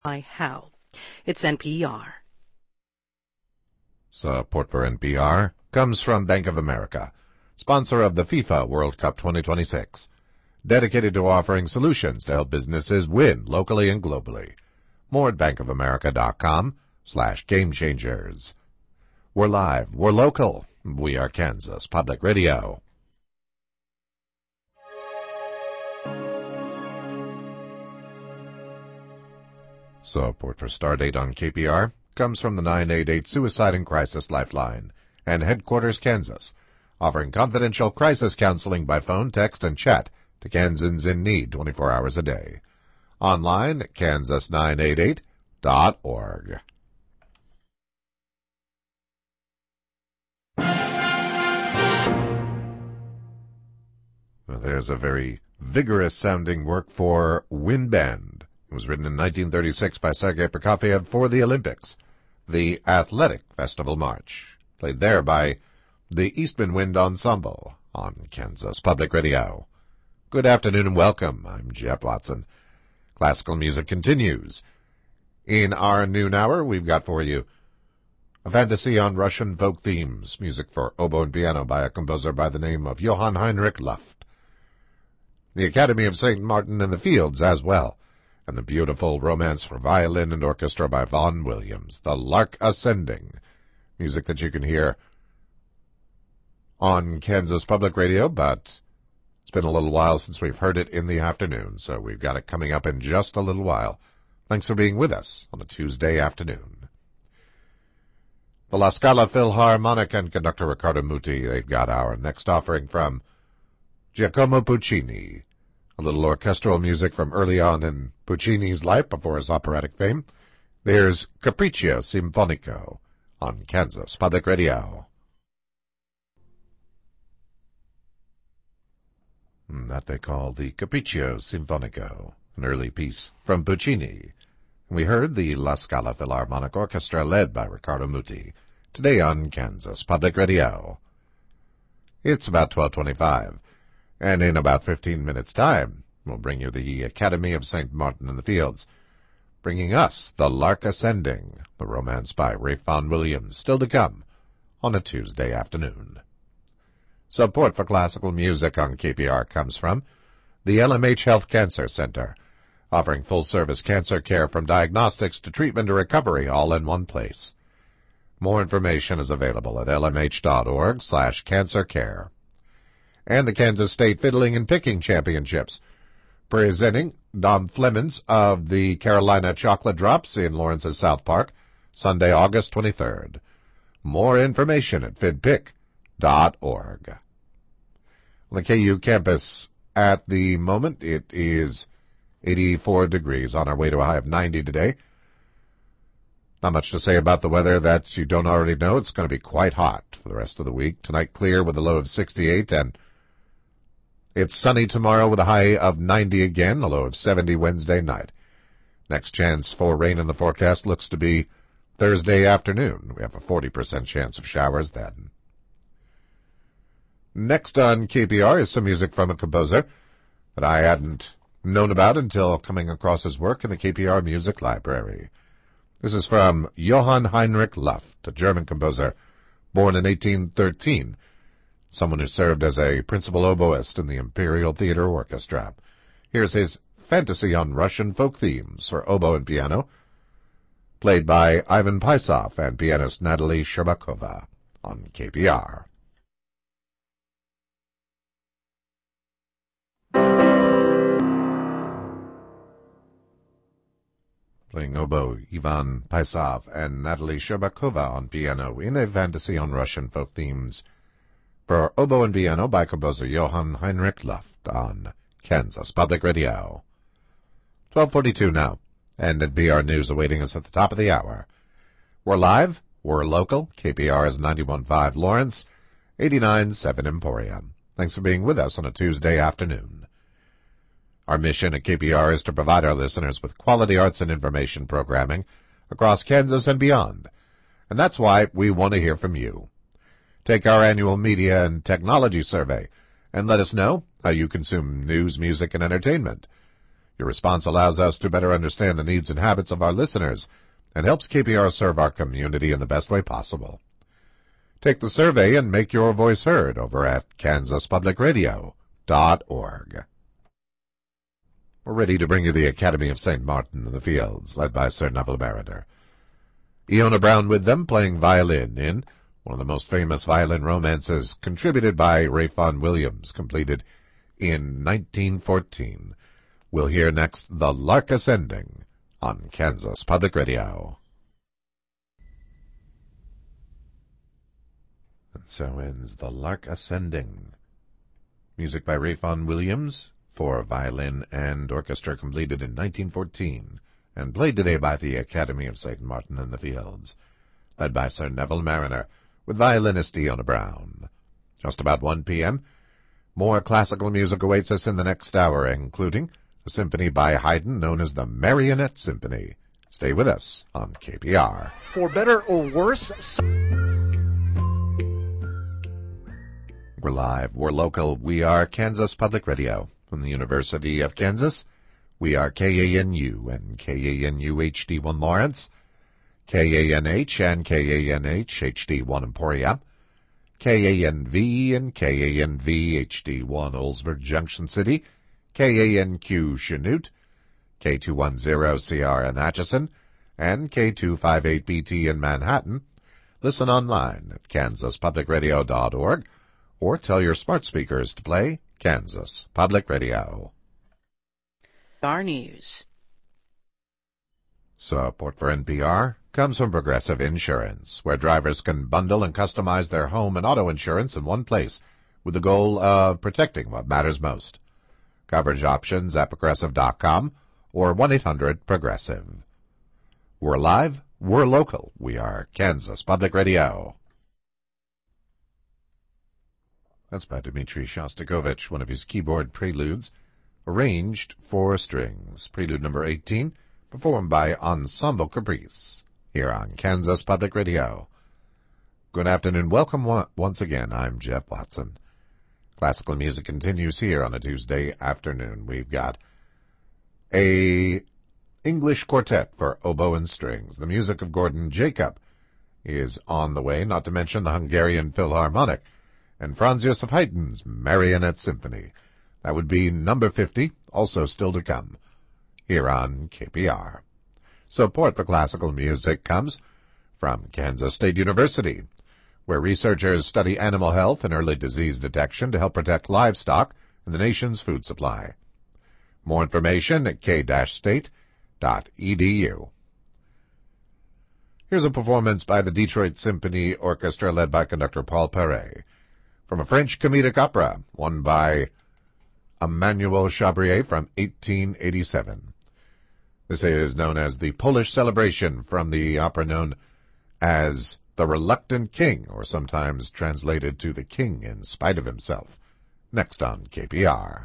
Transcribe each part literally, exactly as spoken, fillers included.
by how. It's N P R. Support for N P R comes from Bank of America, sponsor of the FIFA World Cup twenty twenty-six, dedicated to offering solutions to help businesses win locally and globally. More at bankofamerica.com slash game changers. We're live. We're local. We are Kansas Public Radio. Support for Stardate on K P R comes from the nine eight eight Suicide and Crisis Lifeline and Headquarters Kansas, offering confidential crisis counseling by phone, text, and chat to Kansans in need twenty-four hours a day. Online at kansas nine eight eight dot org. Well, there's a very vigorous-sounding work for Wind Band. It was written in nineteen thirty-six by Sergei Prokofiev for the Olympics, the Athletic Festival March, played there by the Eastman Wind Ensemble on Kansas Public Radio. Good afternoon and welcome. I'm Jeff Watson. Classical music continues. In our noon hour, we've got for you a fantasy on Russian folk themes, music for oboe and piano by a composer by the name of Johann Heinrich Luft. The Academy of Saint Martin in the Fields as well, and the beautiful romance for violin and orchestra by Vaughan Williams, The Lark Ascending, music that you can hear on Kansas Public Radio, but it's been a little while since we've heard it in the afternoon, so we've got it coming up in just a little while. Thanks for being with us on a Tuesday afternoon. The La Scala Philharmonic and conductor Riccardo Muti, they've got our next offering from Giacomo Puccini, a little orchestral music from early on in Puccini's life before his operatic fame. There's Capriccio Sinfonico on Kansas Public Radio. That they call the Capriccio Sinfonico, an early piece from Puccini. We heard the La Scala Philharmonic Orchestra led by Riccardo Muti, today on Kansas Public Radio. It's about twelve twenty-five, and in about fifteen minutes' time, we'll bring you the Academy of Saint Martin in the Fields, bringing us The Lark Ascending, the romance by Ralph Vaughan Williams, still to come on a Tuesday afternoon. Support for classical music on K P R comes from the L M H Health Cancer Center, offering full-service cancer care from diagnostics to treatment to recovery all in one place. More information is available at lmh.org slash cancer care. And the Kansas State Fiddling and Picking Championships, presenting Dom Flemons of the Carolina Chocolate Drops in Lawrence's South Park, Sunday, August twenty-third. More information at fidpic dot org. On the K U campus at the moment, it is eighty-four degrees, on our way to a high of ninety today. Not much to say about the weather that you don't already know. It's going to be quite hot for the rest of the week. Tonight clear with a low of sixty-eight, and it's sunny tomorrow with a high of ninety again, a low of seventy Wednesday night. Next chance for rain in the forecast looks to be Thursday afternoon. We have a forty percent chance of showers then. Next on K P R is some music from a composer that I hadn't known about until coming across his work in the K P R Music Library. This is from Johann Heinrich Luft, a German composer born in eighteen thirteen, someone who served as a principal oboist in the Imperial Theater Orchestra. Here's his fantasy on Russian folk themes for oboe and piano, played by Ivan Paisov and pianist Natalie Sherbakova on K P R. Playing oboe, Ivan Paisov and Natalie Sherbakova on piano in a fantasy on Russian folk themes for oboe and piano by composer Johann Heinrich Luft on Kansas Public Radio. twelve forty-two now, and N P R News awaiting us at the top of the hour. We're live, we're local, K P R is ninety-one point five Lawrence, eighty-nine point seven Emporium. Thanks for being with us on a Tuesday afternoon. Our mission at K P R is to provide our listeners with quality arts and information programming across Kansas and beyond, and that's why we want to hear from you. Take our annual media and technology survey and let us know how you consume news, music, and entertainment. Your response allows us to better understand the needs and habits of our listeners and helps K P R serve our community in the best way possible. Take the survey and make your voice heard over at kansas public radio dot org. We're ready to bring you the Academy of Saint Martin in the Fields, led by Sir Neville Mariner. Iona Brown with them, playing violin in one of the most famous violin romances contributed by Ralph Vaughan Williams, completed in nineteen fourteen. We'll hear next The Lark Ascending on Kansas Public Radio. And so ends The Lark Ascending. Music by Ralph Vaughan Williams for violin and orchestra, completed in nineteen fourteen, and played today by the Academy of Saint Martin in the Fields, led by Sir Neville Mariner, with violinist Iona Brown. Just about one p.m., more classical music awaits us in the next hour, including a symphony by Haydn known as the Marionette Symphony. Stay with us on K P R. For better or worse, so- We're live, we're local, we are Kansas Public Radio. From the University of Kansas, we are K A N U and K A N U H D one Lawrence, K A N H and K A N H H D one Emporia, K A N V and K A N V H D one Oldsburg Junction City, K A N Q Chanute, K two ten C R in Atchison, and K two fifty-eight B T in Manhattan. Listen online at kansas public radio dot org or tell your smart speakers to play Kansas Public Radio. Our news. Support for N P R comes from Progressive Insurance, where drivers can bundle and customize their home and auto insurance in one place with the goal of protecting what matters most. Coverage options at progressive dot com or one eight hundred progressive. We're live, we're local, we are Kansas Public Radio. That's by Dmitri Shostakovich, one of his keyboard preludes, arranged for strings. Prelude number eighteen, performed by Ensemble Caprice, here on Kansas Public Radio. Good afternoon. Welcome once again. I'm Jeff Watson. Classical music continues here on a Tuesday afternoon. We've got a English quartet for oboe and strings. The music of Gordon Jacob is on the way, not to mention the Hungarian Philharmonic and Franz Joseph Haydn's Marionette Symphony. That would be number fifty, also still to come, here on K P R. Support for classical music comes from Kansas State University, where researchers study animal health and early disease detection to help protect livestock and the nation's food supply. More information at k dash state dot e d u. Here's a performance by the Detroit Symphony Orchestra, led by conductor Paul Perret, from a French comedic opera, one by Emmanuel Chabrier from eighteen eighty-seven. This is known as the Polish Celebration, from the opera known as The Reluctant King, or sometimes translated to The King in Spite of Himself. Next on K P R.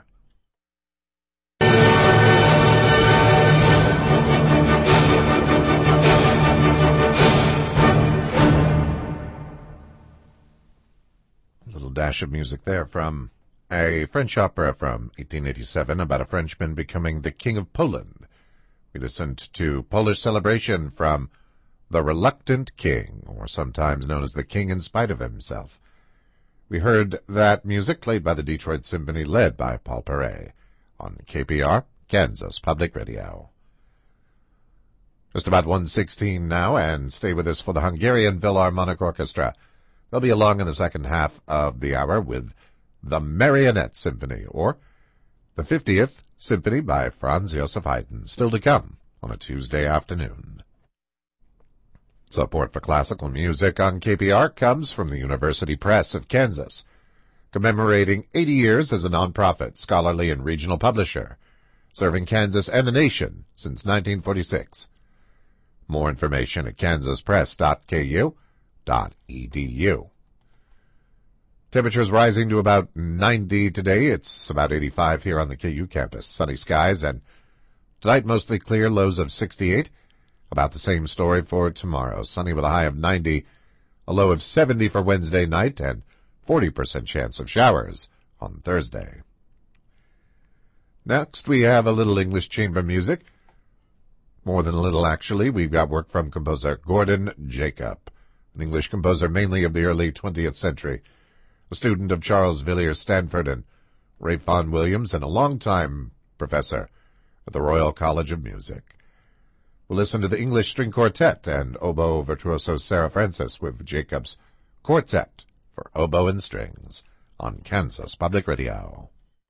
A little dash of music there from a French opera from eighteen eighty-seven about a Frenchman becoming the King of Poland. We listened to Polish Celebration from The Reluctant King, or sometimes known as The King in Spite of Himself. We heard that music played by the Detroit Symphony, led by Paul Perret, on K P R, Kansas Public Radio. Just about one sixteen now, and stay with us for the Hungarian Philharmonic Orchestra. They'll be along in the second half of the hour with the Marionette Symphony, or the fiftieth Symphony by Franz Joseph Haydn, still to come on a Tuesday afternoon. Support for classical music on K P R comes from the University Press of Kansas, commemorating eighty years as a nonprofit, scholarly, and regional publisher, serving Kansas and the nation since nineteen forty-six. More information at kansas press dot k u dot e d u. Temperatures rising to about ninety today. It's about eighty-five here on the K U campus. Sunny skies, and tonight mostly clear, lows of sixty-eight. About the same story for tomorrow. Sunny with a high of ninety, a low of seventy for Wednesday night, and forty percent chance of showers on Thursday. Next, we have a little English chamber music. More than a little, actually. We've got work from composer Gordon Jacob, an English composer mainly of the early twentieth century, a student of Charles Villiers Stanford and Ralph Vaughan Williams, and a longtime professor at the Royal College of Music. We'll listen to the English String Quartet and oboe virtuoso Sarah Francis with Jacob's Quartet for Oboe and Strings on Kansas Public Radio.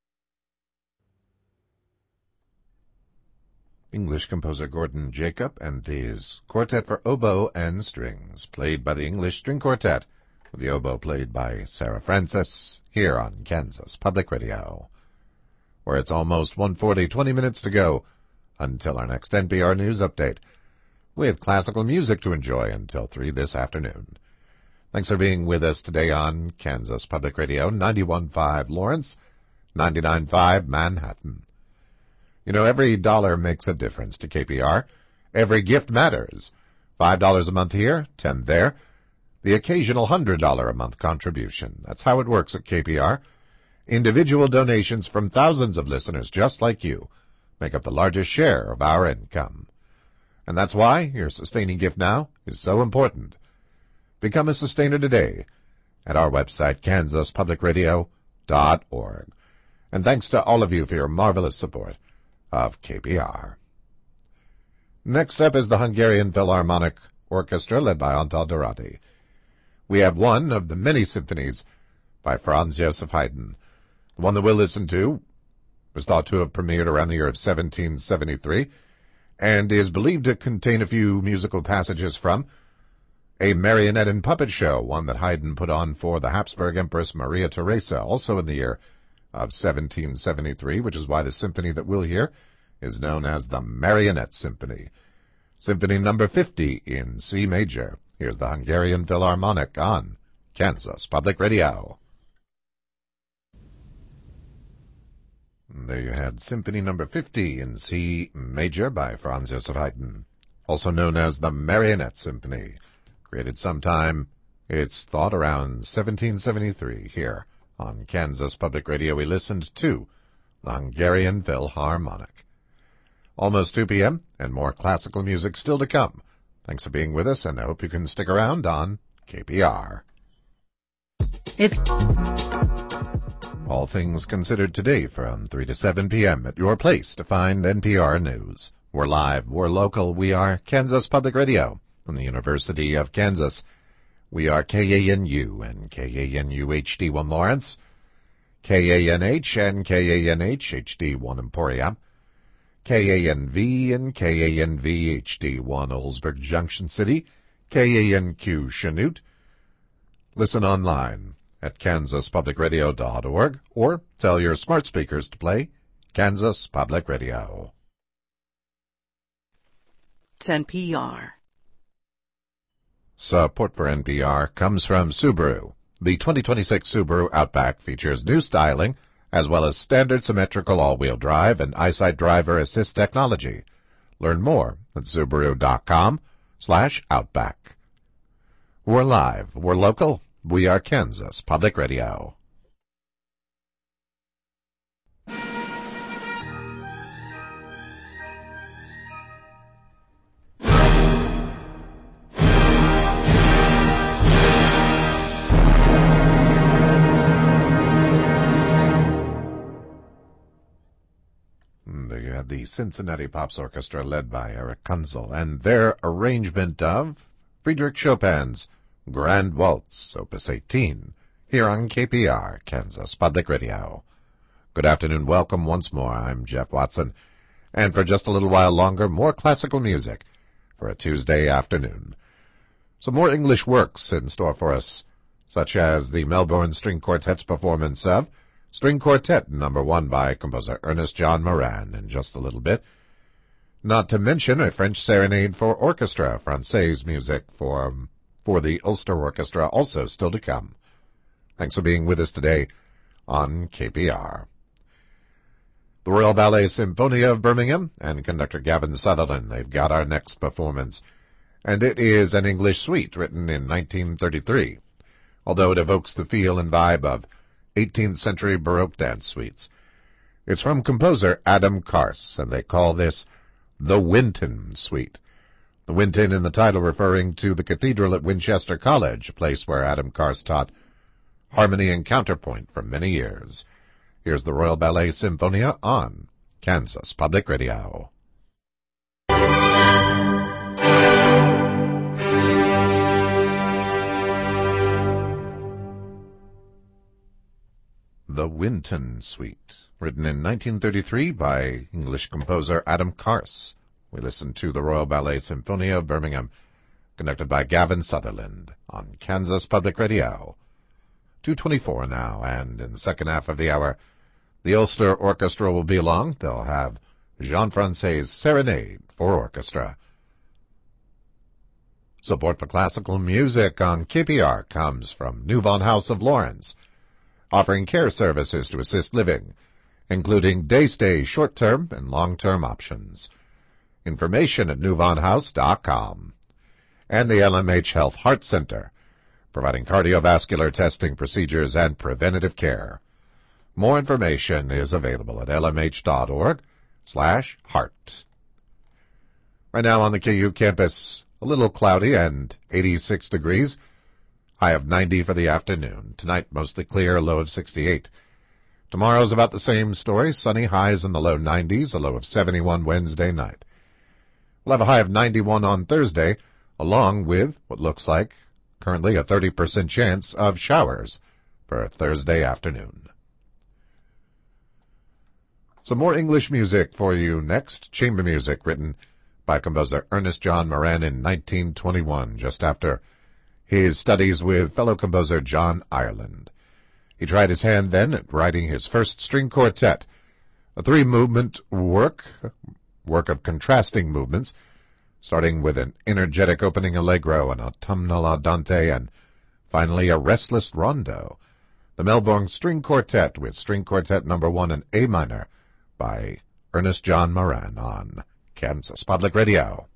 English composer Gordon Jacob and his Quartet for Oboe and Strings, played by the English String Quartet, with the oboe played by Sarah Francis, here on Kansas Public Radio, where it's almost one forty, twenty minutes to go until our next N P R News Update, with classical music to enjoy until three this afternoon. Thanks for being with us today on Kansas Public Radio, ninety-one point five Lawrence, ninety-nine point five Manhattan. You know, every dollar makes a difference to K P R. Every gift matters. Five dollars a month here, ten there. The occasional one hundred dollars a month contribution. That's how it works at K P R. Individual donations from thousands of listeners just like you make up the largest share of our income. And that's why your sustaining gift now is so important. Become a sustainer today at our website, kansas public radio dot org. And thanks to all of you for your marvelous support of K P R. Next up is the Hungarian Philharmonic Orchestra, led by Antal Dorati. We have one of the many symphonies by Franz Joseph Haydn. The one that we'll listen to was thought to have premiered around the year of seventeen seventy-three, and is believed to contain a few musical passages from a marionette and puppet show, one that Haydn put on for the Habsburg Empress Maria Theresa, also in the year of seventeen seventy-three, which is why the symphony that we'll hear is known as the Marionette Symphony. Symphony number fifty in C major. Here's the Hungarian Philharmonic on Kansas Public Radio. There you had Symphony number fifty in C major by Franz Joseph Haydn, also known as the Marionette Symphony. Created sometime, it's thought, around seventeen seventy-three here. On Kansas Public Radio, we listened to the Hungarian Philharmonic. Almost two p.m., and more classical music still to come. Thanks for being with us, and I hope you can stick around on K P R. It's All things considered today from three to seven p.m. at your place to find N P R News. We're live, we're local, we are Kansas Public Radio from the University of Kansas. We are K A N U and K A N U H D one Lawrence, K A N H and K A N H H D one Emporia, K A N V and K A N V H D one Oldsburg Junction City, K A N Q Chanute. Listen online at kansas public radio dot org or tell your smart speakers to play Kansas Public Radio. It's N P R. Support for N P R comes from Subaru. The twenty twenty-six Subaru Outback features new styling, as well as standard symmetrical all-wheel drive and EyeSight driver assist technology. Learn more at Subaru dot com slash Outback. We're live, we're local, we are Kansas Public Radio. There you had the Cincinnati Pops Orchestra led by Eric Kunzel and their arrangement of Friedrich Chopin's Grand Waltz, Opus eighteen, here on K P R, Kansas Public Radio. Good afternoon, welcome once more. I'm Jeff Watson, and for just a little while longer, more classical music for a Tuesday afternoon. Some more English works in store for us, such as the Melbourne String Quartet's performance of String Quartet number one by composer Ernest John Moran in just a little bit. Not to mention a French serenade for orchestra, Française music for, for the Ulster Orchestra, also still to come. Thanks for being with us today on K P R. The Royal Ballet Symphonia of Birmingham and conductor Gavin Sutherland, they've got our next performance, and it is an English suite written in nineteen thirty-three, although it evokes the feel and vibe of eighteenth century Baroque dance suites. It's from composer Adam Kars, and they call this the Winton Suite. The Winton in the title referring to the cathedral at Winchester College, a place where Adam Kars taught harmony and counterpoint for many years. Here's the Royal Ballet Symphonia on Kansas Public Radio. The Winton Suite, written in nineteen thirty-three by English composer Adam Kars. We listen to the Royal Ballet Symphonia of Birmingham, conducted by Gavin Sutherland on Kansas Public Radio. two twenty-four now, and in the second half of the hour, the Ulster Orchestra will be along. They'll have Jean-Francais's Serenade for Orchestra. Support for classical music on K P R comes from New Vaughan House of Lawrence, offering care services to assist living, including day-stay, short-term, and long-term options. Information at new vaughan house dot com. And the L M H Health Heart Center, providing cardiovascular testing procedures and preventative care. More information is available at l m h dot org slash heart. Right now on the K U campus, a little cloudy and eighty-six degrees. High of ninety for the afternoon. Tonight, mostly clear, a low of sixty-eight. Tomorrow's about the same story. Sunny, highs in the low nineties, a low of seventy-one Wednesday night. We'll have a high of ninety-one on Thursday, along with what looks like currently a thirty percent chance of showers for Thursday afternoon. Some more English music for you next. Chamber music written by composer Ernest John Moran in nineteen twenty-one, just after his studies with fellow composer John Ireland. He tried his hand then at writing his first string quartet, a three-movement work, work of contrasting movements, starting with an energetic opening allegro, an autumnal andante, and finally a restless rondo. The Melbourne String Quartet with String Quartet number one in A minor by Ernest John Moran on Kansas Public Radio.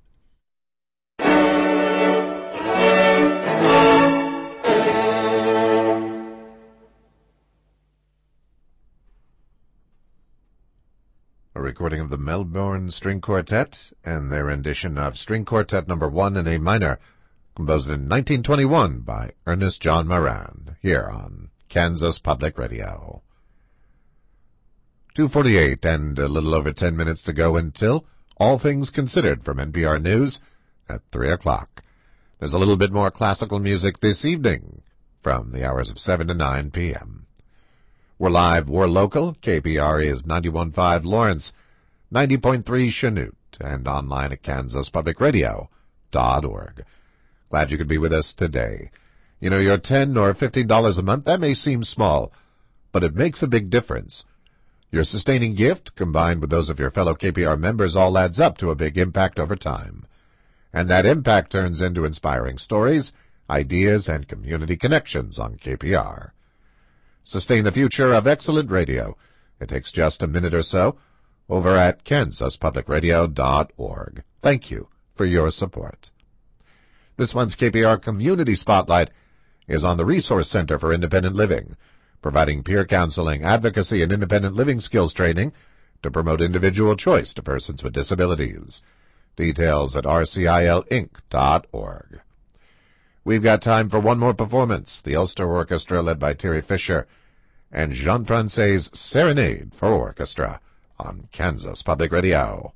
A recording of the Melbourne String Quartet and their rendition of String Quartet number one in A minor, composed in nineteen twenty-one by Ernest John Moran, here on Kansas Public Radio. two forty-eight and a little over ten minutes to go until All Things Considered from N P R News at three o'clock. There's a little bit more classical music this evening from the hours of seven to nine p.m. We're live, we're local. K P R is ninety-one point five Lawrence, ninety point three Chanute, and online at kansas public radio dot org. Glad you could be with us today. You know, your ten or fifteen dollars a month, that may seem small, but it makes a big difference. Your sustaining gift, combined with those of your fellow K P R members, all adds up to a big impact over time. And that impact turns into inspiring stories, ideas, and community connections on K P R. Sustain the future of excellent radio. It takes just a minute or so over at kansas public radio dot org. Thank you for your support. This month's K P R Community Spotlight is on the Resource Center for Independent Living, providing peer counseling, advocacy, and independent living skills training to promote individual choice to persons with disabilities. Details at r c i l inc dot org. We've got time for one more performance. The Ulster Orchestra, led by Terry Fisher, and Jean-Francais's Serenade for Orchestra on Kansas Public Radio.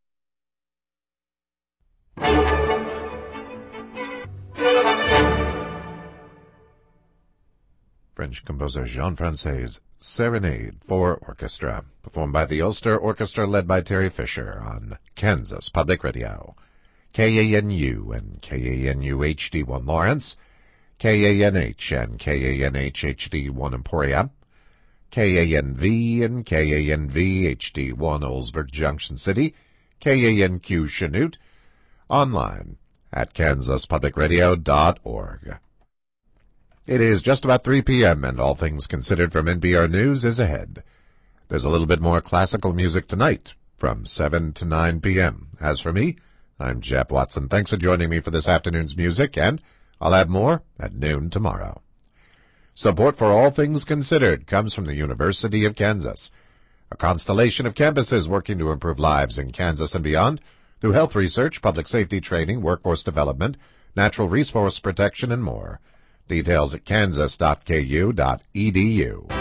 French composer Jean-Francais's Serenade for Orchestra, performed by the Ulster Orchestra, led by Terry Fisher on Kansas Public Radio. K A N U and K A N U H D one Lawrence, K A N H and K A N H H D one Emporia, K A N V and K A N V H D one Oldsburg Junction City, K A N Q Chanute, online at kansas public radio dot org. It is just about three p.m. and All Things Considered from N P R News is ahead. There's a little bit more classical music tonight from seven to nine p.m. As for me, I'm Jep Watson. Thanks for joining me for this afternoon's music, and I'll have more at noon tomorrow. Support for All Things Considered comes from the University of Kansas, a constellation of campuses working to improve lives in Kansas and beyond through health research, public safety training, workforce development, natural resource protection, and more. Details at kansas dot k u dot e d u.